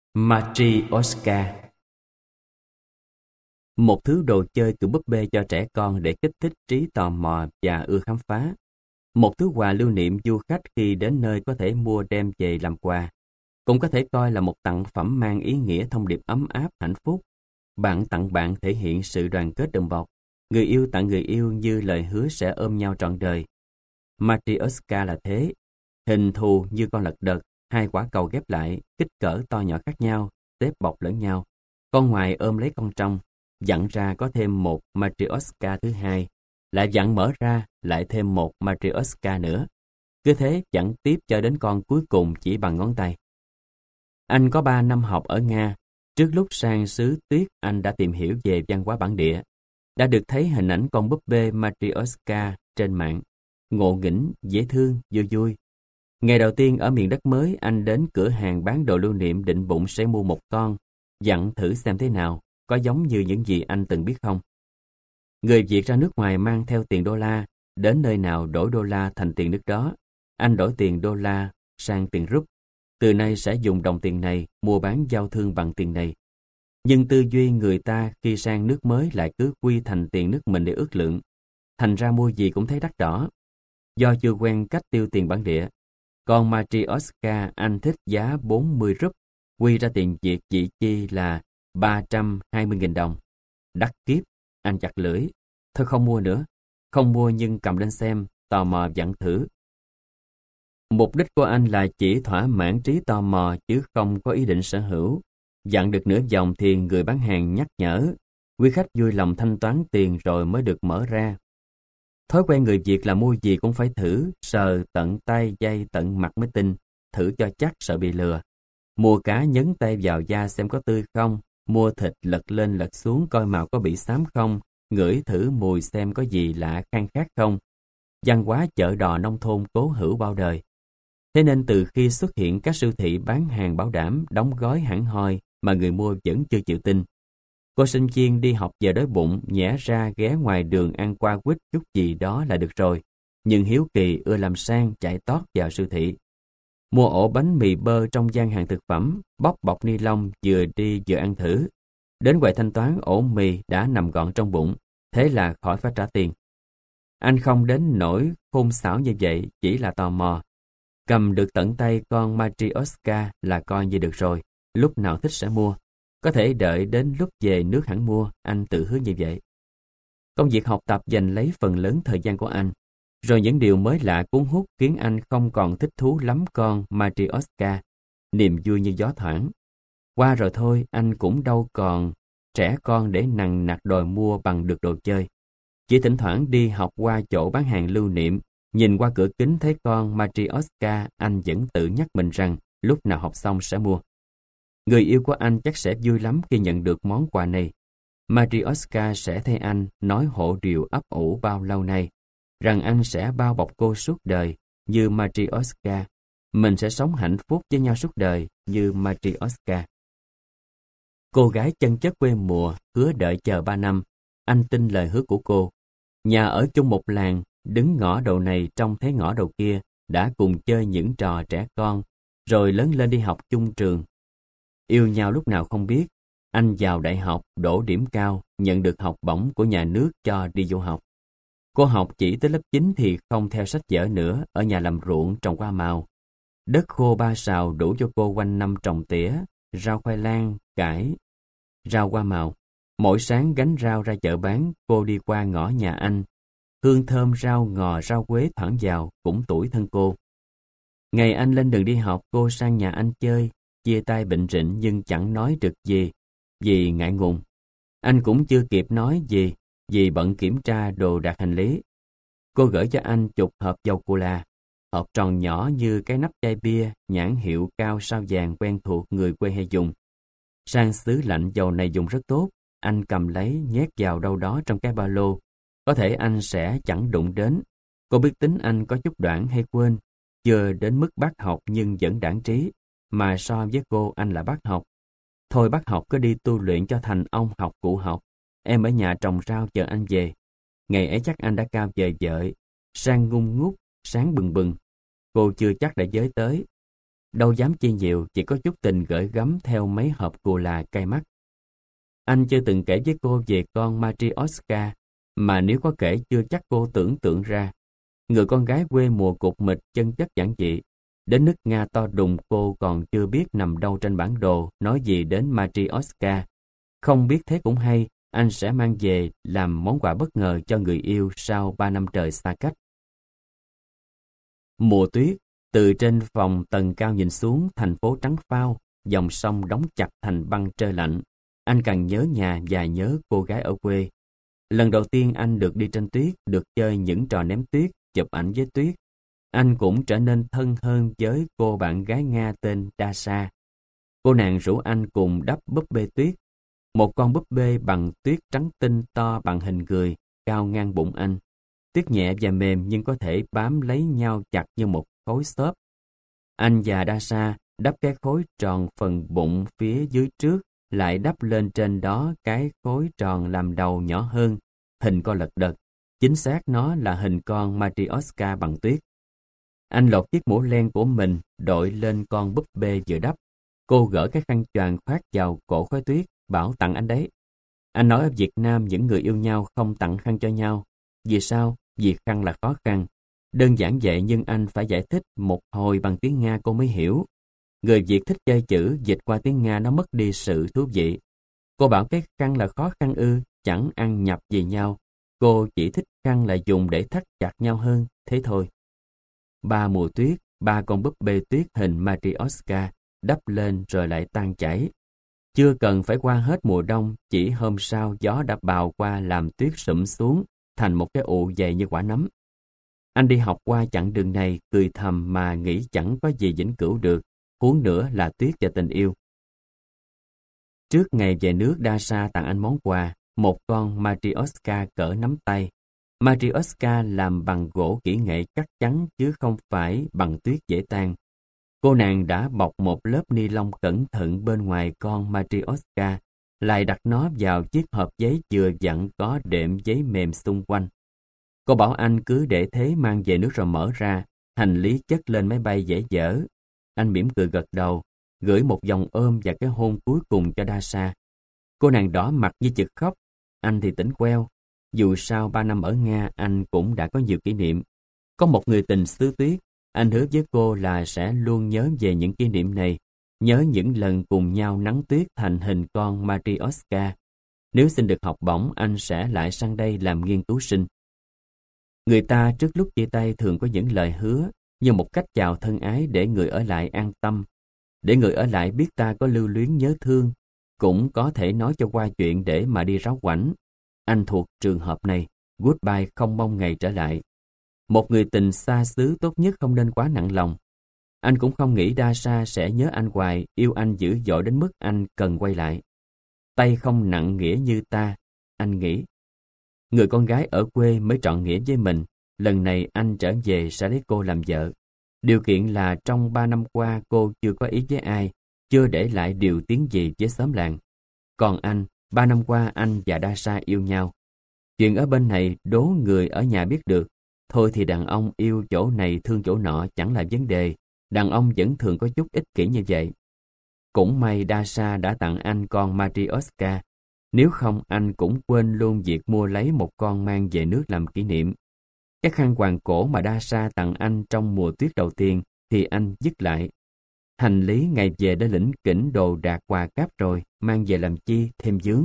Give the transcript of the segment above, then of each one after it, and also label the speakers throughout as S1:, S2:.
S1: Matryoshka. Một thứ đồ chơi kiểu búp bê cho trẻ con để kích thích trí tò mò và ưa khám phá. Một thứ quà lưu niệm du khách khi đến nơi có thể mua đem về làm quà. Cũng có thể coi là một tặng phẩm mang ý nghĩa thông điệp ấm áp, hạnh phúc. Bạn tặng bạn thể hiện sự đoàn kết đùm bọc. Người yêu tặng người yêu như lời hứa sẽ ôm nhau trọn đời. Matryoshka là thế. Hình thù như con lật đật, hai quả cầu ghép lại, kích cỡ to nhỏ khác nhau, xếp bọc lẫn nhau. Con ngoài ôm lấy con trong, dặn ra có thêm một Matryoshka thứ hai, lại dặn mở ra, lại thêm một Matryoshka nữa. Cứ thế dặn tiếp cho đến con cuối cùng chỉ bằng ngón tay. Anh có 3 năm học ở Nga. Trước lúc sang xứ Tuyết, anh đã tìm hiểu về văn hóa bản địa. Đã được thấy hình ảnh con búp bê Matryoshka trên mạng. Ngộ nghĩnh, dễ thương, vui vui. Ngày đầu tiên ở miền đất mới, anh đến cửa hàng bán đồ lưu niệm định bụng sẽ mua một con, dặn thử xem thế nào, có giống như những gì anh từng biết không. Người Việt ra nước ngoài mang theo tiền đô la, đến nơi nào đổi đô la thành tiền nước đó. Anh đổi tiền đô la sang tiền rúp. Từ nay sẽ dùng đồng tiền này, mua bán giao thương bằng tiền này. Nhưng tư duy người ta khi sang nước mới lại cứ quy thành tiền nước mình để ước lượng. Thành ra mua gì cũng thấy đắt đỏ. Do chưa quen cách tiêu tiền bản địa. Còn Matryoshka anh thích giá 40 rúp, quy ra tiền Việt chỉ chi là 320.000 đồng. Đắt kiếp, anh chặt lưỡi. Thôi không mua nữa. Không mua nhưng cầm lên xem, tò mò dặn thử. Mục đích của anh là chỉ thỏa mãn trí tò mò chứ không có ý định sở hữu. Dặn được nửa vòng thì người bán hàng nhắc nhở. Quý khách vui lòng thanh toán tiền rồi mới được mở ra. Thói quen người Việt là mua gì cũng phải thử, sờ tận tay dây tận mặt mới tin, thử cho chắc sợ bị lừa. Mua cá nhấn tay vào da xem có tươi không, mua thịt lật lên lật xuống coi màu có bị xám không, ngửi thử mùi xem có gì lạ khang khác không. Văn hóa chợ đò nông thôn cố hữu bao đời. Thế nên từ khi xuất hiện các siêu thị bán hàng bảo đảm, đóng gói hẳn hoi mà người mua vẫn chưa chịu tin. Cô sinh viên đi học giờ đói bụng, nhẽ ra ghé ngoài đường ăn qua quýt chút gì đó là được rồi. Nhưng hiếu kỳ ưa làm sang chạy tót vào siêu thị. Mua ổ bánh mì bơ trong gian hàng thực phẩm, bóc bọc ni lông vừa đi vừa ăn thử. Đến quầy thanh toán ổ mì đã nằm gọn trong bụng, thế là khỏi phải trả tiền. Anh không đến nỗi khôn xảo như vậy, chỉ là tò mò. Cầm được tận tay con Matryoshka là coi như được rồi, lúc nào thích sẽ mua. Có thể đợi đến lúc về nước hẳn mua, anh tự hứa như vậy. Công việc học tập dành lấy phần lớn thời gian của anh. Rồi những điều mới lạ cuốn hút khiến anh không còn thích thú lắm con Matryoshka. Niềm vui như gió thoảng. Qua rồi thôi, anh cũng đâu còn trẻ con để nằng nặc đòi mua bằng được đồ chơi. Chỉ thỉnh thoảng đi học qua chỗ bán hàng lưu niệm, nhìn qua cửa kính thấy con Matryoshka, anh vẫn tự nhắc mình rằng lúc nào học xong sẽ mua. Người yêu của anh chắc sẽ vui lắm khi nhận được món quà này. Matryoshka sẽ thay anh nói hộ điều ấp ủ bao lâu nay, rằng anh sẽ bao bọc cô suốt đời như Matryoshka. Mình sẽ sống hạnh phúc với nhau suốt đời như Matryoshka. Cô gái chân chất quê mùa hứa đợi chờ 3 năm. Anh tin lời hứa của cô. Nhà ở chung một làng, đứng ngõ đầu này trông thấy ngõ đầu kia, đã cùng chơi những trò trẻ con, rồi lớn lên đi học chung trường. Yêu nhau lúc nào không biết. Anh vào đại học, đỗ điểm cao, nhận được học bổng của nhà nước cho đi du học. Cô học chỉ tới lớp 9 thì không theo sách vở nữa, ở nhà làm ruộng trồng hoa màu. Đất khô 3 sào đủ cho cô quanh năm trồng tỉa, rau khoai lang, cải, rau hoa màu. Mỗi sáng gánh rau ra chợ bán, cô đi qua ngõ nhà anh. Hương thơm rau ngò, rau quế thoảng vào, cũng tuổi thân cô. Ngày anh lên đường đi học, cô sang nhà anh chơi, chia tay bệnh rịnh nhưng chẳng nói được gì, vì ngại ngùng. Anh cũng chưa kịp nói gì, vì bận kiểm tra đồ đạc hành lý. Cô gửi cho anh chục hộp dầu cola, hộp tròn nhỏ như cái nắp chai bia, nhãn hiệu cao sao vàng quen thuộc người quê hay dùng. Sang xứ lạnh dầu này dùng rất tốt, anh cầm lấy nhét vào đâu đó trong cái ba lô. Có thể anh sẽ chẳng đụng đến. Cô biết tính anh có chút đoản hay quên, chưa đến mức bác học nhưng vẫn đãng trí, mà so với cô anh là bác học. Thôi bác học cứ đi tu luyện cho thành ông học cụ học, em ở nhà trồng rau chờ anh về. Ngày ấy chắc anh đã cao về vợi, sang ngung ngút, sáng bừng bừng. Cô chưa chắc đã giới tới. đâu dám chi nhiều, chỉ có chút tình gửi gắm theo mấy hộp cù là cay mắt. Anh chưa từng kể với cô về con Matryoshka, mà nếu có kể chưa chắc cô tưởng tượng ra. Người con gái quê mùa cục mịch chân chất giản dị, đến nước Nga to đùng cô còn chưa biết nằm đâu trên bản đồ, nói gì đến Matryoshka. Không biết thế cũng hay, anh sẽ mang về làm món quà bất ngờ cho người yêu sau 3 năm trời xa cách. Mùa tuyết, từ trên phòng tầng cao nhìn xuống thành phố trắng phao, dòng sông đóng chặt thành băng trơ lạnh. Anh càng nhớ nhà và nhớ cô gái ở quê. Lần đầu tiên anh được đi trên tuyết, được chơi những trò ném tuyết, chụp ảnh với tuyết. Anh cũng trở nên thân hơn với cô bạn gái Nga tên Dasha. Cô nàng rủ anh cùng đắp búp bê tuyết. Một con búp bê bằng tuyết trắng tinh to bằng hình người, cao ngang bụng anh. Tuyết nhẹ và mềm nhưng có thể bám lấy nhau chặt như một khối xốp. Anh và Dasha đắp cái khối tròn phần bụng phía dưới trước, lại đắp lên trên đó cái khối tròn làm đầu nhỏ hơn, hình con lật đật. Chính xác nó là hình con Matryoshka bằng tuyết. Anh lột chiếc mũ len của mình, đội lên con búp bê vừa đắp. Cô gỡ cái khăn choàng khoác vào cổ khói tuyết, bảo tặng anh đấy. Anh nói ở Việt Nam những người yêu nhau không tặng khăn cho nhau. Vì sao? Vì khăn là khó khăn. Đơn giản vậy nhưng anh phải giải thích một hồi bằng tiếng Nga cô mới hiểu. Người Việt thích chơi chữ, dịch qua tiếng Nga nó mất đi sự thú vị. Cô bảo cái khăn là khó khăn ư, chẳng ăn nhập gì nhau. Cô chỉ thích khăn là dùng để thắt chặt nhau hơn, thế thôi. 3 mùa tuyết, 3 con búp bê tuyết hình Matryoshka đắp lên rồi lại tan chảy. Chưa cần phải qua hết mùa đông, chỉ hôm sau gió đã bào qua làm tuyết sụm xuống thành một cái ụ dày như quả nấm. Anh đi học qua chặng đường này, cười thầm mà nghĩ chẳng có gì vĩnh cửu được, huống nữa là tuyết và tình yêu. Trước ngày về nước, Dasha tặng anh món quà, một con Matryoshka cỡ nắm tay. Matryoshka làm bằng gỗ kỹ nghệ chắc chắn chứ không phải bằng tuyết dễ tan. Cô nàng đã bọc một lớp ni lông cẩn thận bên ngoài con Matryoshka, lại đặt nó vào chiếc hộp giấy vừa vặn có đệm giấy mềm xung quanh. Cô bảo anh cứ để thế mang về nước rồi mở ra, hành lý chất lên máy bay dễ dở. Anh mỉm cười gật đầu, gửi một vòng ôm và cái hôn cuối cùng cho Dasha. Cô nàng đỏ mặt như chực khóc, anh thì tỉnh queo. Dù sao 3 năm ở Nga anh cũng đã có nhiều kỷ niệm. Có một người tình xứ tuyết, anh hứa với cô là sẽ luôn nhớ về những kỷ niệm này, nhớ những lần cùng nhau nắng tuyết thành hình con Matryoshka. Nếu xin được học bổng, anh sẽ lại sang đây làm nghiên cứu sinh. Người ta trước lúc chia tay thường có những lời hứa, như một cách chào thân ái để người ở lại an tâm, để người ở lại biết ta có lưu luyến nhớ thương, cũng có thể nói cho qua chuyện để mà đi ráo quảnh. Anh thuộc trường hợp này, goodbye không mong ngày trở lại. Một người tình xa xứ tốt nhất không nên quá nặng lòng. Anh cũng không nghĩ Dasha sẽ nhớ anh hoài, yêu anh dữ dội đến mức anh cần quay lại. Tay không nặng nghĩa như ta, anh nghĩ. Người con gái ở quê mới trọn nghĩa với mình, lần này anh trở về sẽ lấy cô làm vợ. Điều kiện là trong 3 năm qua cô chưa có ý với ai, chưa để lại điều tiếng gì với xóm làng. Còn anh, 3 năm qua anh và Dasha yêu nhau. Chuyện ở bên này đố người ở nhà biết được. Thôi thì đàn ông yêu chỗ này thương chỗ nọ chẳng là vấn đề. Đàn ông vẫn thường có chút ích kỷ như vậy. Cũng may Dasha đã tặng anh con Matryoshka. Nếu không anh cũng quên luôn việc mua lấy một con mang về nước làm kỷ niệm. Cái khăn quàng cổ mà Dasha tặng anh trong mùa tuyết đầu tiên thì anh dứt lại. Hành lý ngày về đã lỉnh kỉnh đồ đạc quà cáp rồi, mang về làm chi thêm vướng.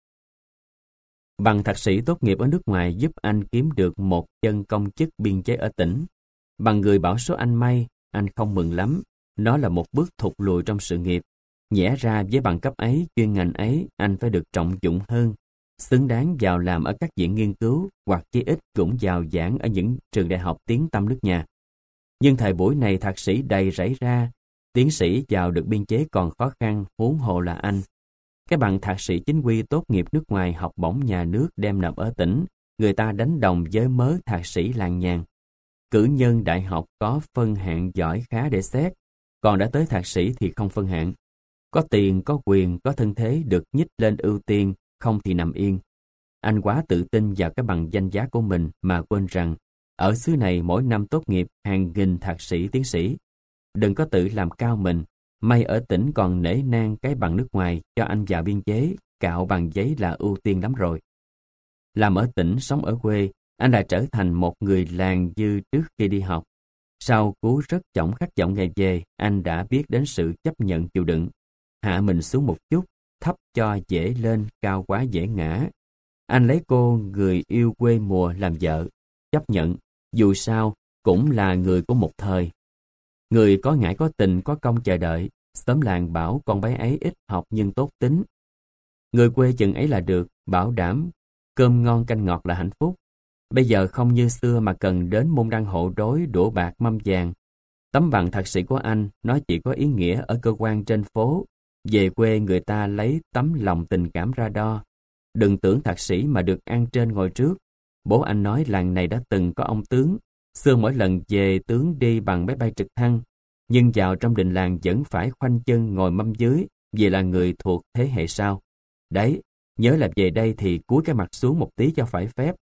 S1: Bằng thạc sĩ tốt nghiệp ở nước ngoài giúp anh kiếm được một chân công chức biên chế ở tỉnh. Bằng người bảo số anh may, anh không mừng lắm. Nó là một bước thụt lùi trong sự nghiệp. Nhẽ ra với bằng cấp ấy, chuyên ngành ấy, anh phải được trọng dụng hơn, xứng đáng vào làm ở các viện nghiên cứu hoặc chí ít cũng vào giảng ở những trường đại học tiếng tăm nước nhà. Nhưng thời buổi này thạc sĩ đầy rẫy ra, tiến sĩ vào được biên chế còn khó khăn, huống hồ là anh. Cái bằng thạc sĩ chính quy tốt nghiệp nước ngoài học bổng nhà nước đem nộp ở tỉnh, người ta đánh đồng với mớ thạc sĩ làng nhàng. Cử nhân đại học có phân hạng giỏi khá để xét, còn đã tới thạc sĩ thì không phân hạng. Có tiền, có quyền, có thân thế được nhích lên ưu tiên, không thì nằm yên. Anh quá tự tin vào cái bằng danh giá của mình mà quên rằng ở xứ này mỗi năm tốt nghiệp hàng nghìn thạc sĩ, tiến sĩ. đừng có tự làm cao mình. May ở tỉnh còn nể nang cái bằng nước ngoài, cho anh vào biên chế, cạo bằng giấy là ưu tiên lắm rồi. Làm ở tỉnh, sống ở quê, anh đã trở thành một người làng như trước khi đi học. Sau cú rất chổng khắc giọng ngày về, anh đã biết đến sự chấp nhận chịu đựng. Hạ mình xuống một chút, thấp cho dễ lên, cao quá dễ ngã. Anh lấy cô người yêu quê mùa làm vợ, chấp nhận, dù sao cũng là người của một thời. Người có ngãi có tình, có công chờ đợi. Xóm làng bảo con bé ấy ít học nhưng tốt tính. Người quê chừng ấy là được, bảo đảm cơm ngon canh ngọt là hạnh phúc. Bây giờ không như xưa mà cần đến môn đăng hộ đối, đũa bạc mâm vàng. Tấm bằng thạc sĩ của anh, nó chỉ có ý nghĩa ở cơ quan trên phố. Về quê người ta lấy tấm lòng tình cảm ra đo. Đừng tưởng thạc sĩ mà được ăn trên ngồi trước. Bố anh nói làng này đã từng có ông tướng. Xưa mỗi lần về tướng đi bằng máy bay trực thăng. Nhưng vào trong đình làng vẫn phải khoanh chân ngồi mâm dưới vì là người thuộc thế hệ sau. Đấy, nhớ là về đây thì cúi cái mặt xuống một tí cho phải phép.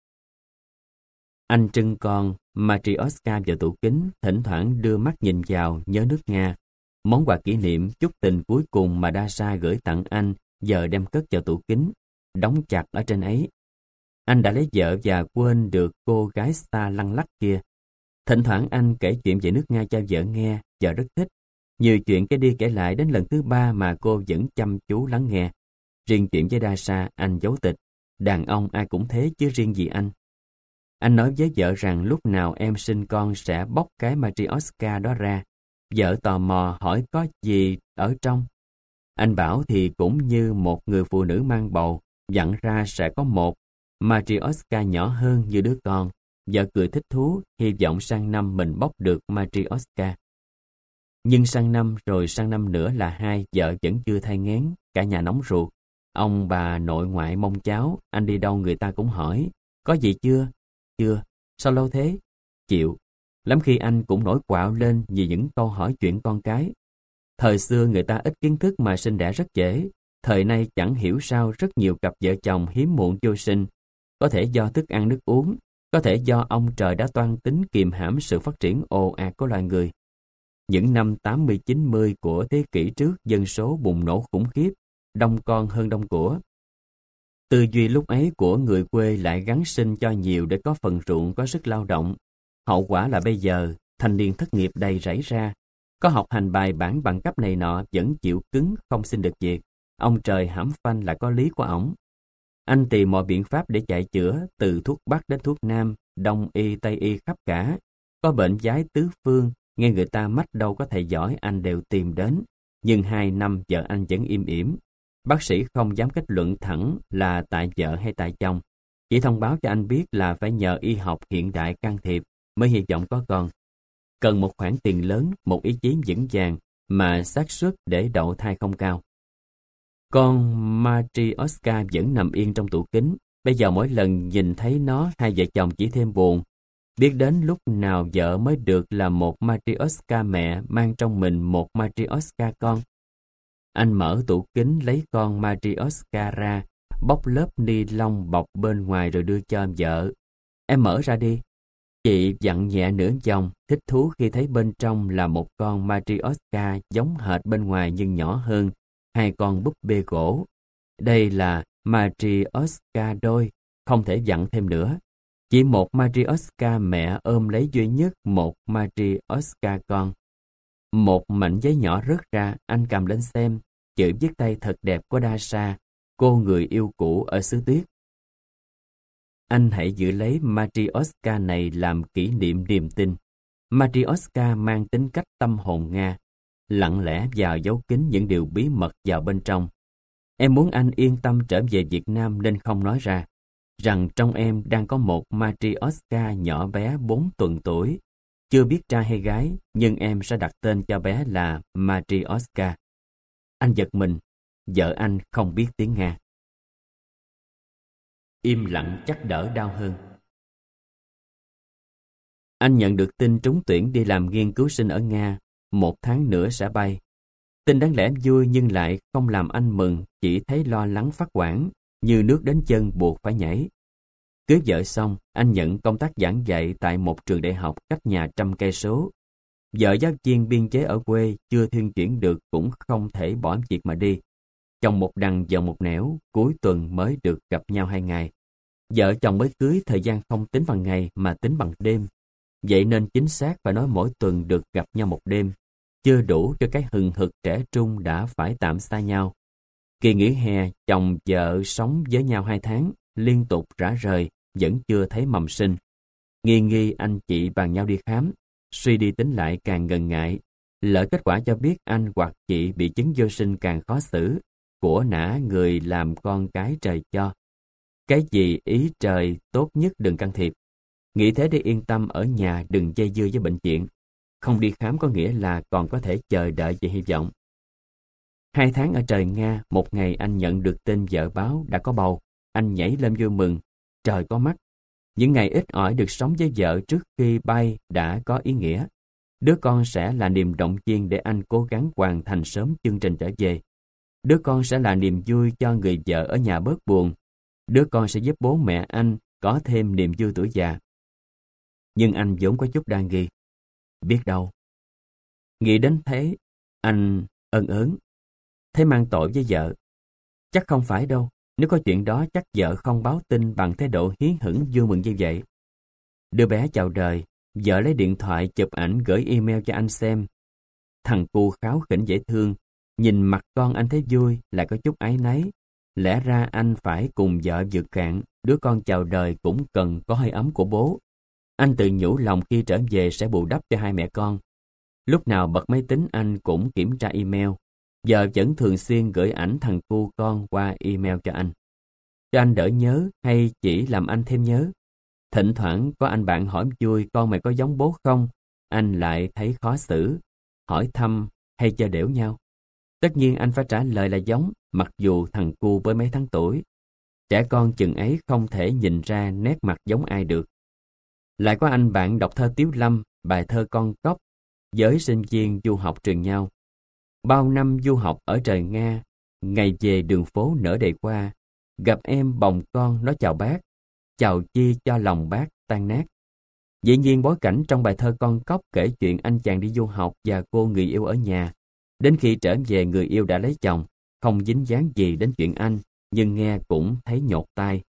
S1: Anh trưng con Matryoshka vào tủ kính, thỉnh thoảng đưa mắt nhìn vào nhớ nước Nga. Món quà kỷ niệm chúc tình cuối cùng mà Dasha gửi tặng anh giờ đem cất vào tủ kính, đóng chặt ở trên ấy. Anh đã lấy vợ và quên được cô gái xa lăng lắc kia. Thỉnh thoảng anh kể chuyện về nước Nga cho vợ nghe, vợ rất thích. Nhiều chuyện kể đi kể lại đến lần thứ 3 mà cô vẫn chăm chú lắng nghe. Riêng chuyện với Dasha, anh giấu tịch. Đàn ông ai cũng thế chứ riêng gì anh. Anh nói với vợ rằng lúc nào em sinh con sẽ bóc cái Matryoshka đó ra. Vợ tò mò hỏi có gì ở trong. Anh bảo thì cũng như một người phụ nữ mang bầu, dặn ra sẽ có một Matryoshka nhỏ hơn như đứa con. Vợ cười thích thú, hy vọng sang năm mình bóc được Matryoshka. Nhưng sang năm rồi sang năm nữa là 2, vợ vẫn chưa thai nghén, cả nhà nóng ruột. Ông bà nội ngoại mong cháu, anh đi đâu người ta cũng hỏi, có gì chưa? Chưa, sao lâu thế? Chịu. Lắm khi anh cũng nổi quạo lên vì những câu hỏi chuyện con cái. Thời xưa người ta ít kiến thức mà sinh đẻ rất dễ. Thời nay chẳng hiểu sao rất nhiều cặp vợ chồng hiếm muộn vô sinh. Có thể do thức ăn nước uống, có thể do ông trời đã toan tính kiềm hãm sự phát triển ồ ạt của loài người. Những năm 80-90 của thế kỷ trước, dân số bùng nổ khủng khiếp, đông con hơn đông của. Tư duy lúc ấy của người quê lại gắng sinh cho nhiều để có phần ruộng, có sức lao động. Hậu quả là bây giờ, thanh niên thất nghiệp đầy rẫy ra. Có học hành bài bản bằng cấp này nọ vẫn chịu cứng không xin được việc. Ông trời hãm phanh là có lý của ổng. Anh tìm mọi biện pháp để chạy chữa, từ thuốc Bắc đến thuốc Nam, Đông y, Tây y khắp cả. Có bệnh giái tứ phương, nghe người ta mách đâu có thầy giỏi anh đều tìm đến. Nhưng 2 năm vợ anh vẫn im ỉm. Bác sĩ không dám kết luận thẳng là tại vợ hay tại chồng. Chỉ thông báo cho anh biết là phải nhờ y học hiện đại can thiệp mới hy vọng có con. Cần một khoản tiền lớn, một ý chí vững vàng mà xác suất để đậu thai không cao. Con Matryoshka vẫn nằm yên trong tủ kính. Bây giờ mỗi lần nhìn thấy nó, hai vợ chồng chỉ thêm buồn. Biết đến lúc nào vợ mới được là một Matryoshka mẹ mang trong mình một Matryoshka con. Anh mở tủ kính lấy con Matryoshka ra, bóc lớp ni lông bọc bên ngoài rồi đưa cho vợ. Em mở ra đi. Chị dặn nhẹ nửa vòng, thích thú khi thấy bên trong là một con Matryoshka giống hệt bên ngoài nhưng nhỏ hơn, 2 con búp bê gỗ. Đây là Matryoshka đôi, không thể dặn thêm nữa. Chỉ một Matryoshka mẹ ôm lấy duy nhất một Matryoshka con. Một mảnh giấy nhỏ rớt ra, anh cầm lên xem, chữ viết tay thật đẹp của Dasha, cô người yêu cũ ở xứ tuyết. Anh hãy giữ lấy Matryoshka này làm kỷ niệm niềm tin. Matryoshka mang tính cách tâm hồn Nga, lặng lẽ vào giấu kín những điều bí mật vào bên trong. Em muốn anh yên tâm trở về Việt Nam nên không nói ra, rằng trong em đang có một Matryoshka nhỏ bé 4 tuần tuổi. Chưa biết trai hay gái, nhưng em sẽ đặt tên cho bé là Matryoshka. Anh giật mình, vợ anh không biết tiếng Nga. Im lặng chắc đỡ đau hơn. Anh nhận được tin trúng tuyển đi làm nghiên cứu sinh ở Nga, 1 tháng nữa sẽ bay. Tin đáng lẽ vui nhưng lại không làm anh mừng, chỉ thấy lo lắng phát hoảng, như nước đến chân buộc phải nhảy. Cưới vợ xong, anh nhận công tác giảng dạy tại một trường đại học cách nhà 100 cây số. Vợ giáo viên biên chế ở quê chưa thuyên chuyển được cũng không thể bỏ việc mà đi. Chồng một đằng vợ một nẻo, cuối tuần mới được gặp nhau 2 ngày. Vợ chồng mới cưới thời gian không tính bằng ngày mà tính bằng đêm. Vậy nên chính xác phải nói mỗi tuần được gặp nhau một đêm, chưa đủ cho cái hừng hực trẻ trung đã phải tạm xa nhau. Kỳ nghỉ hè, chồng vợ sống với nhau 2 tháng, liên tục rã rời, vẫn chưa thấy mầm sinh. Nghi anh chị bàn nhau đi khám, suy đi tính lại càng ngần ngại. Lỡ kết quả cho biết anh hoặc chị bị chứng vô sinh càng khó xử, của nã người làm con cái trời cho. Cái gì ý trời tốt nhất đừng can thiệp. Nghĩ thế để yên tâm ở nhà, đừng dây dưa với bệnh viện. Không đi khám có nghĩa là còn có thể chờ đợi về hy vọng. 2 tháng ở trời Nga, một ngày anh nhận được tin vợ báo đã có bầu. Anh nhảy lên vui mừng. Trời có mắt. Những ngày ít ỏi được sống với vợ trước khi bay đã có ý nghĩa. Đứa con sẽ là niềm động viên để anh cố gắng hoàn thành sớm chương trình trở về. Đứa con sẽ là niềm vui cho người vợ ở nhà bớt buồn. Đứa con sẽ giúp bố mẹ anh có thêm niềm vui tuổi già. Nhưng anh vốn có chút đa nghi. Biết đâu. Nghĩ đến thế, anh ân ớn. Thế mang tội với vợ. Chắc không phải đâu. Nếu có chuyện đó chắc vợ không báo tin bằng thái độ hiến hửng vui mừng như vậy. Đứa bé chào đời, vợ lấy điện thoại chụp ảnh gửi email cho anh xem. Thằng cu kháu khỉnh dễ thương, nhìn mặt con anh thấy vui, lại có chút áy náy. Lẽ ra anh phải cùng vợ vượt cạn, đứa con chào đời cũng cần có hơi ấm của bố. Anh tự nhủ lòng khi trở về sẽ bù đắp cho hai mẹ con. Lúc nào bật máy tính anh cũng kiểm tra email. Vợ vẫn thường xuyên gửi ảnh thằng cu con qua email cho anh. Cho anh đỡ nhớ hay chỉ làm anh thêm nhớ. Thỉnh thoảng có anh bạn hỏi vui con mày có giống bố không? Anh lại thấy khó xử. Hỏi thăm hay chơi đểu nhau? Tất nhiên anh phải trả lời là giống, mặc dù thằng cu với mấy tháng tuổi. Trẻ con chừng ấy không thể nhìn ra nét mặt giống ai được. Lại có anh bạn đọc thơ Tiếu Lâm, bài thơ Con Cóc, với sinh viên du học truyền nhau. Bao năm du học ở trời Nga, ngày về đường phố nở đầy qua, gặp em bồng con nó chào bác, chào chi cho lòng bác tan nát. Dĩ nhiên bối cảnh trong bài thơ Con Cóc kể chuyện anh chàng đi du học và cô người yêu ở nhà. Đến khi trở về người yêu đã lấy chồng, không dính dáng gì đến chuyện anh, nhưng nghe cũng thấy nhột tai.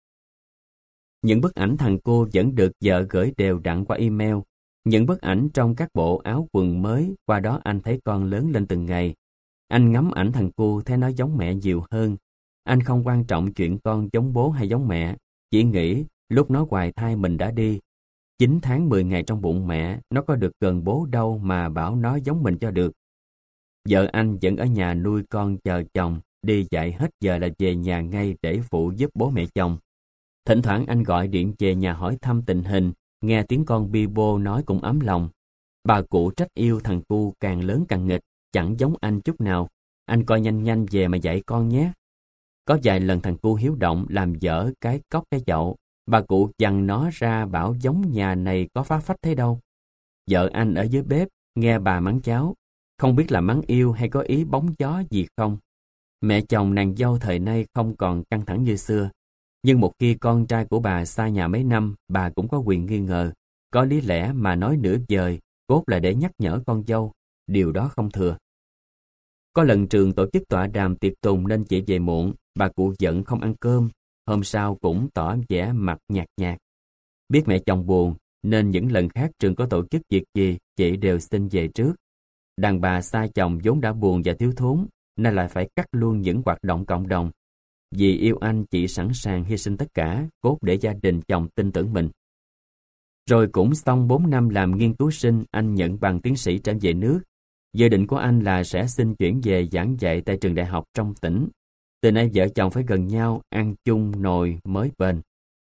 S1: Những bức ảnh thằng cô vẫn được vợ gửi đều đặn qua email. Những bức ảnh trong các bộ áo quần mới, qua đó anh thấy con lớn lên từng ngày. Anh ngắm ảnh thằng cu thấy nó giống mẹ nhiều hơn. Anh không quan trọng chuyện con giống bố hay giống mẹ, chỉ nghĩ lúc nó hoài thai mình đã đi. 9 tháng 10 ngày trong bụng mẹ, nó có được gần bố đâu mà bảo nó giống mình cho được. Vợ anh vẫn ở nhà nuôi con chờ chồng, đi dạy hết giờ là về nhà ngay để phụ giúp bố mẹ chồng. Thỉnh thoảng anh gọi điện về nhà hỏi thăm tình hình, nghe tiếng con bi bô nói cũng ấm lòng. Bà cụ trách yêu thằng cu càng lớn càng nghịch, chẳng giống anh chút nào. Anh coi nhanh nhanh về mà dạy con nhé. Có vài lần thằng cu hiếu động làm dở cái cốc cái chậu. Bà cụ dằn nó ra bảo giống nhà này có phá phách thế đâu. Vợ anh ở dưới bếp, nghe bà mắng cháu. Không biết là mắng yêu hay có ý bóng gió gì không. Mẹ chồng nàng dâu thời nay không còn căng thẳng như xưa. Nhưng một khi con trai của bà xa nhà mấy năm, bà cũng có quyền nghi ngờ. Có lý lẽ mà nói nửa vời, cốt là để nhắc nhở con dâu. Điều đó không thừa. Có lần trường tổ chức tọa đàm tiệc tùng nên chị về muộn, bà cụ giận không ăn cơm. Hôm sau cũng tỏ vẻ mặt nhạt nhạt. Biết mẹ chồng buồn, nên những lần khác trường có tổ chức việc gì, chị đều xin về trước. Đàn bà xa chồng vốn đã buồn và thiếu thốn, nên lại phải cắt luôn những hoạt động cộng đồng. Vì yêu anh, chị sẵn sàng hy sinh tất cả, cốt để gia đình chồng tin tưởng mình. Rồi cũng xong 4 năm làm nghiên cứu sinh, anh nhận bằng tiến sĩ trở về nước. Dự định của anh là sẽ xin chuyển về giảng dạy tại trường đại học trong tỉnh. Từ nay vợ chồng phải gần nhau, ăn chung nồi mới bền.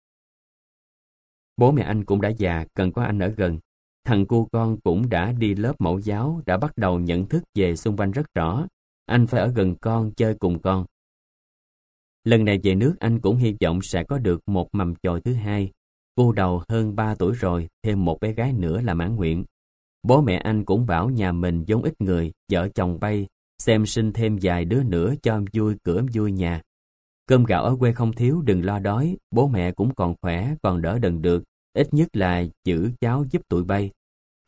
S1: Bố mẹ anh cũng đã già, cần có anh ở gần. Thằng cu con cũng đã đi lớp mẫu giáo, đã bắt đầu nhận thức về xung quanh rất rõ. Anh phải ở gần con, chơi cùng con. Lần này về nước anh cũng hy vọng sẽ có được một mầm chồi thứ hai. Cô đầu hơn 3 tuổi rồi, thêm một bé gái nữa là mãn nguyện. Bố mẹ anh cũng bảo nhà mình vốn ít người, vợ chồng bay, xem sinh thêm vài đứa nữa cho vui cửa vui nhà. Cơm gạo ở quê không thiếu, đừng lo đói, bố mẹ cũng còn khỏe, còn đỡ đần được, ít nhất là giữ cháu giúp tụi bay.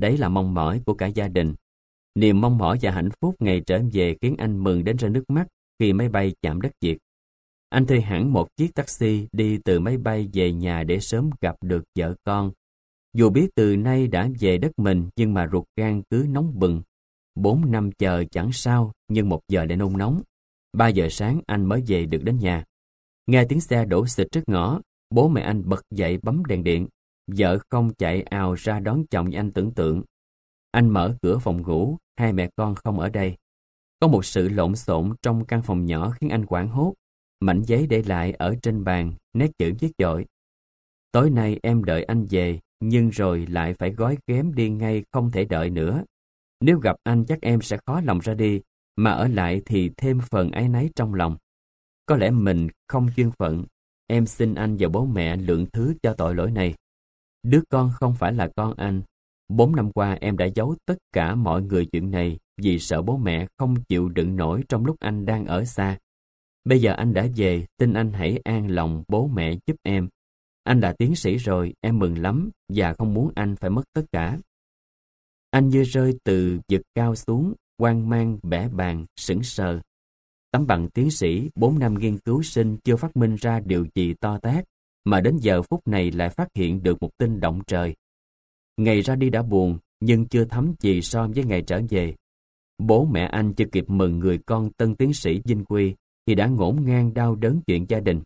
S1: Đấy là mong mỏi của cả gia đình. Niềm mong mỏi và hạnh phúc ngày trở về khiến anh mừng đến rơi nước mắt khi máy bay chạm đất Việt. Anh thuê hẳn một chiếc taxi đi từ máy bay về nhà để sớm gặp được vợ con. Dù biết từ nay đã về đất mình nhưng mà ruột gan cứ nóng bừng. 4 năm chờ chẳng sao, nhưng 1 giờ lại nôn nóng. 3 giờ sáng anh mới về được đến nhà. Nghe tiếng xe đổ xịch trước ngõ, bố mẹ anh bật dậy bấm đèn điện. Vợ không chạy ào ra đón chồng như anh tưởng tượng. Anh mở cửa phòng ngủ, hai mẹ con không ở đây. Có một sự lộn xộn trong căn phòng nhỏ khiến anh hoảng hốt. Mảnh giấy để lại ở trên bàn, nét chữ viết dội. Tối nay em đợi anh về, nhưng rồi lại phải gói ghém đi ngay, không thể đợi nữa. Nếu gặp anh chắc em sẽ khó lòng ra đi, mà ở lại thì thêm phần áy náy trong lòng. Có lẽ mình không duyên phận, em xin anh và bố mẹ lượng thứ cho tội lỗi này. Đứa con không phải là con anh. 4 năm qua em đã giấu tất cả mọi người chuyện này vì sợ bố mẹ không chịu đựng nổi trong lúc anh đang ở xa. Bây giờ anh đã về, xin anh hãy an lòng bố mẹ giúp em. Anh là tiến sĩ rồi, em mừng lắm và không muốn anh phải mất tất cả. Anh như rơi từ vực cao xuống, hoang mang, bẽ bàng, sững sờ. Tấm bằng tiến sĩ, 4 năm nghiên cứu sinh chưa phát minh ra điều gì to tát, mà đến giờ phút này lại phát hiện được một tin động trời. Ngày ra đi đã buồn, nhưng chưa thấm gì so với ngày trở về. Bố mẹ anh chưa kịp mừng người con tân tiến sĩ vinh quy, thì đã ngổn ngang đau đớn chuyện gia đình.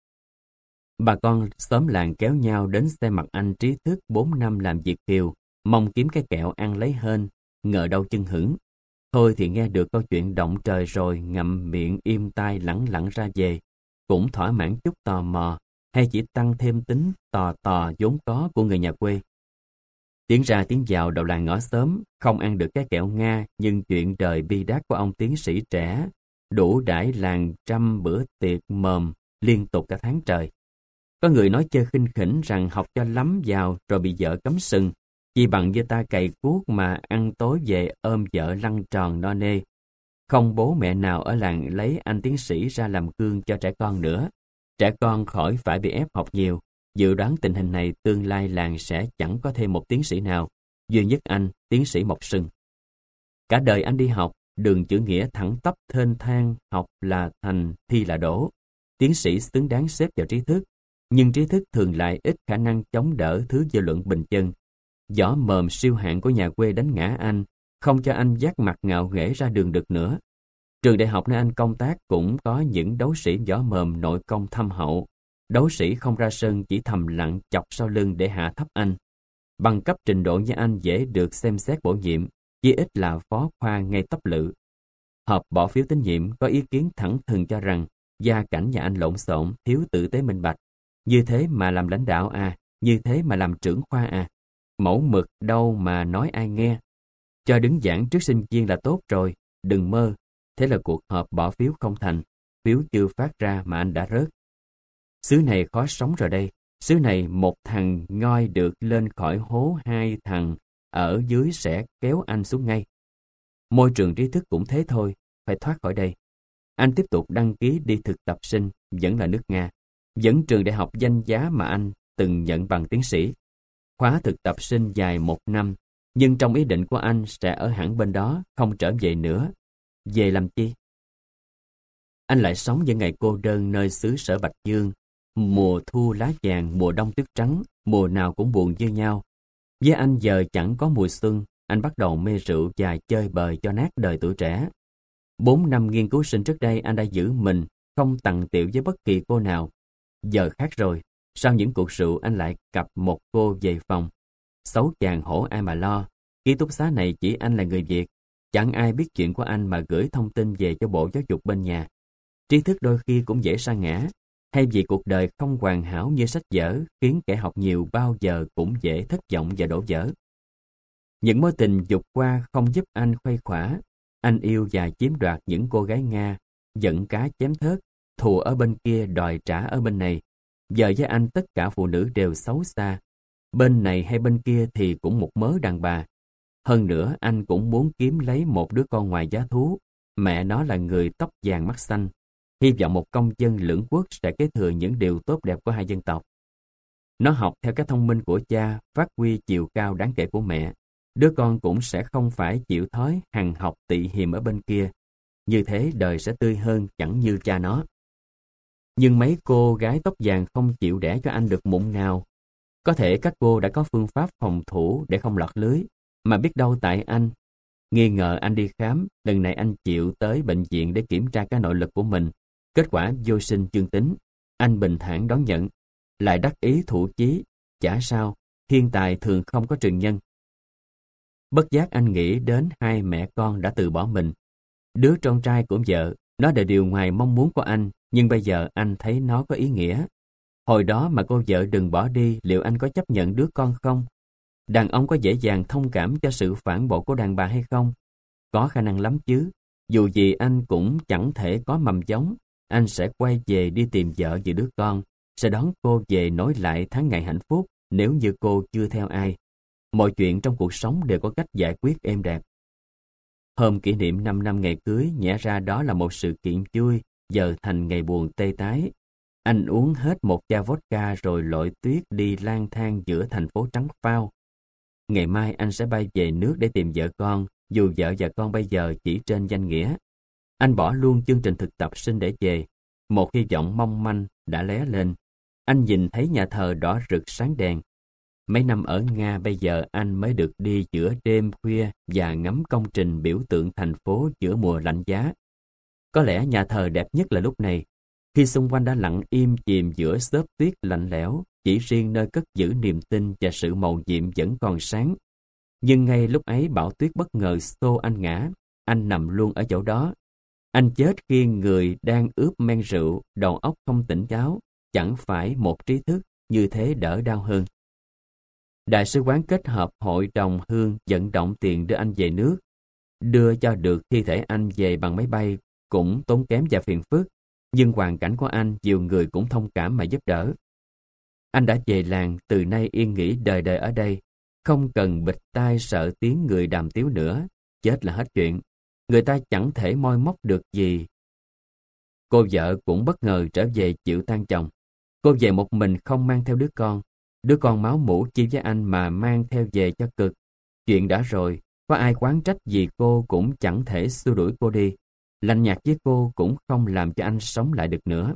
S1: Bà con xóm làng kéo nhau đến xem mặt anh trí thức 4 năm làm việc kiều, mong kiếm cái kẹo ăn lấy hên, ngờ đâu chưng hửng. Thôi thì nghe được câu chuyện động trời rồi ngậm miệng im tai lẳng lặng ra về, cũng thỏa mãn chút tò mò, hay chỉ tăng thêm tính tò tò vốn có của người nhà quê. Tiếng ra tiếng vào đầu làng ngõ xóm, không ăn được cái kẹo Nga, nhưng chuyện đời bi đát của ông tiến sĩ trẻ đủ đãi làng trăm bữa tiệc mồm liên tục cả tháng trời. Có người nói chơi khinh khỉnh rằng học cho lắm vào rồi bị vợ cấm sừng, chỉ bằng như ta cày cuốc mà ăn tối về ôm vợ lăn tròn no nê. Không bố mẹ nào ở làng lấy anh tiến sĩ ra làm gương cho trẻ con nữa. Trẻ con khỏi phải bị ép học nhiều. Dự đoán tình hình này tương lai làng sẽ chẳng có thêm một tiến sĩ nào, duy nhất anh, tiến sĩ Mộc Sừng. Cả đời anh đi học, đường chữ nghĩa thẳng tắp thênh thang, học là thành, thi là đỗ. Tiến sĩ xứng đáng xếp vào trí thức, nhưng trí thức thường lại ít khả năng chống đỡ thứ dư luận bình chân. Võ mồm siêu hạng của nhà quê đánh ngã anh, không cho anh vác mặt ngạo nghễ ra đường được nữa. Trường đại học nơi anh công tác cũng có những đấu sĩ võ mồm nội công thâm hậu. Đấu sĩ không ra sân chỉ thầm lặng chọc sau lưng để hạ thấp anh. Bằng cấp trình độ như anh dễ được xem xét bổ nhiệm, chí ít là phó khoa ngay tấp lự. Họp bỏ phiếu tín nhiệm có ý kiến thẳng thừng cho rằng gia cảnh nhà anh lộn xộn, thiếu tử tế minh bạch. Như thế mà làm lãnh đạo à, như thế mà làm trưởng khoa à. Mẫu mực đâu mà nói ai nghe. Cho đứng giảng trước sinh viên là tốt rồi, đừng mơ. Thế là cuộc họp bỏ phiếu không thành, phiếu chưa phát ra mà anh đã rớt. Xứ này khó sống rồi đây. Xứ này một thằng ngoi được lên khỏi hố, 2 thằng ở dưới sẽ kéo anh xuống ngay. Môi trường trí thức cũng thế thôi, phải thoát khỏi đây. Anh tiếp tục đăng ký đi thực tập sinh, vẫn là nước Nga. Vẫn trường đại học danh giá mà anh từng nhận bằng tiến sĩ. Khóa thực tập sinh dài 1 năm, nhưng trong ý định của anh sẽ ở hẳn bên đó, không trở về nữa. Về làm chi? Anh lại sống những ngày cô đơn nơi xứ sở Bạch Dương. Mùa thu lá vàng, mùa đông tuyết trắng, mùa nào cũng buồn như nhau. Với anh giờ chẳng có mùa xuân, anh bắt đầu mê rượu và chơi bời cho nát đời tuổi trẻ. 4 năm nghiên cứu sinh trước đây anh đã giữ mình, không tằng tiệu với bất kỳ cô nào. Giờ khác rồi, sau những cuộc rượu anh lại cặp một cô về phòng. Xấu chàng hổ ai mà lo, ký túc xá này chỉ anh là người Việt. Chẳng ai biết chuyện của anh mà gửi thông tin về cho Bộ Giáo dục bên nhà. Trí thức đôi khi cũng dễ sa ngã, hay vì cuộc đời không hoàn hảo như sách vở khiến kẻ học nhiều bao giờ cũng dễ thất vọng và đổ vỡ. Những mối tình dục qua không giúp anh khuây khỏa. Anh yêu và chiếm đoạt những cô gái Nga, giận cá chém thớt, thù ở bên kia đòi trả ở bên này. Giờ với anh tất cả phụ nữ đều xấu xa. Bên này hay bên kia thì cũng một mớ đàn bà. Hơn nữa anh cũng muốn kiếm lấy một đứa con ngoài giá thú. Mẹ nó là người tóc vàng mắt xanh. Hy vọng một công dân lưỡng quốc sẽ kế thừa những điều tốt đẹp của hai dân tộc. Nó học theo cái thông minh của cha, phát huy chiều cao đáng kể của mẹ. đứa con cũng sẽ không phải chịu thói hằn học tị hiềm ở bên kia. Như thế đời sẽ tươi hơn chẳng như cha nó. Nhưng mấy cô gái tóc vàng không chịu đẻ cho anh được mụn nào. Có thể các cô đã có phương pháp phòng thủ để không lọt lưới, mà biết đâu tại anh. Nghi ngờ anh đi khám, lần này anh chịu tới bệnh viện để kiểm tra cái nội lực của mình. Kết quả vô sinh dương tính. Anh bình thản đón nhận, lại đắc ý thủ chí. Chả sao, thiên tài thường không có truyền nhân. Bất giác anh nghĩ đến hai mẹ con đã từ bỏ mình. Đứa con trai của vợ, nó là điều ngoài mong muốn của anh, nhưng bây giờ anh thấy nó có ý nghĩa. Hồi đó mà cô vợ đừng bỏ đi, liệu anh có chấp nhận đứa con không? Đàn ông có dễ dàng thông cảm cho sự phản bội của đàn bà hay không? Có khả năng lắm chứ. Dù gì anh cũng chẳng thể có mầm giống. Anh sẽ quay về đi tìm vợ và đứa con, sẽ đón cô về nối lại tháng ngày hạnh phúc nếu như cô chưa theo ai. Mọi chuyện trong cuộc sống đều có cách giải quyết êm đẹp. Hôm kỷ niệm 5 năm ngày cưới, nhẽ ra đó là một sự kiện vui, giờ thành ngày buồn tê tái. Anh uống hết một chai vodka rồi lội tuyết đi lang thang giữa thành phố trắng phao. Ngày mai anh sẽ bay về nước để tìm vợ con, dù vợ và con bây giờ chỉ trên danh nghĩa. Anh bỏ luôn chương trình thực tập sinh để về. Một hy vọng mong manh đã lóe lên. Anh nhìn thấy nhà thờ đỏ rực sáng đèn. Mấy năm ở Nga bây giờ anh mới được đi giữa đêm khuya và ngắm công trình biểu tượng thành phố giữa mùa lạnh giá. Có lẽ nhà thờ đẹp nhất là lúc này, khi xung quanh đã lặng im chìm giữa xốp tuyết lạnh lẽo, chỉ riêng nơi cất giữ niềm tin và sự mầu nhiệm vẫn còn sáng. Nhưng ngay lúc ấy bão tuyết bất ngờ xô anh ngã, anh nằm luôn ở chỗ đó. Anh chết khi người đang ướp men rượu, đầu óc không tỉnh táo, chẳng phải một trí thức, như thế đỡ đau hơn. Đại sứ quán kết hợp hội đồng hương vận động tiền đưa anh về nước. Đưa cho được thi thể anh về bằng máy bay cũng tốn kém và phiền phức, nhưng hoàn cảnh của anh nhiều người cũng thông cảm mà giúp đỡ. Anh đã về làng, từ nay yên nghỉ đời đời ở đây, không cần bịt tai sợ tiếng người đàm tiếu nữa, chết là hết chuyện. Người ta chẳng thể moi móc được gì. Cô vợ cũng bất ngờ trở về chịu tang chồng. Cô về một mình không mang theo đứa con máu mủ chi với anh mà mang theo về cho cực. Chuyện đã rồi, có ai oán trách gì cô cũng chẳng thể xua đuổi cô đi. Lạnh nhạt với cô cũng không làm cho anh sống lại được nữa.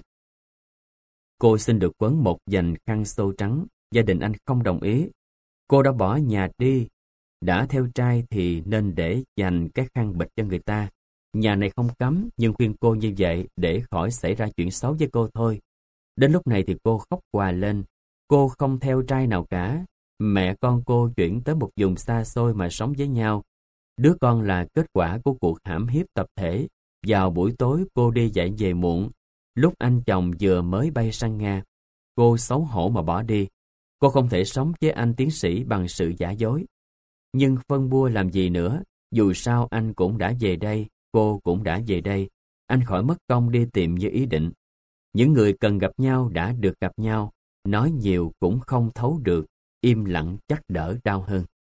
S1: Cô xin được quấn một vành khăn xô trắng, gia đình anh không đồng ý. Cô đã bỏ nhà đi, đã theo trai thì nên để dành cái khăn bịch cho người ta. Nhà này không cấm, nhưng khuyên cô như vậy để khỏi xảy ra chuyện xấu với cô thôi. Đến lúc này thì cô khóc òa lên. Cô không theo trai nào cả. Mẹ con cô chuyển tới một vùng xa xôi mà sống với nhau. Đứa con là kết quả của cuộc hãm hiếp tập thể. Vào buổi tối cô đi dạy về muộn. Lúc anh chồng vừa mới bay sang Nga, cô xấu hổ mà bỏ đi. Cô không thể sống với anh tiến sĩ bằng sự giả dối. Nhưng phân bua làm gì nữa, dù sao anh cũng đã về đây, cô cũng đã về đây. Anh khỏi mất công đi tìm như ý định. Những người cần gặp nhau đã được gặp nhau, nói nhiều cũng không thấu được, im lặng chắc đỡ đau hơn.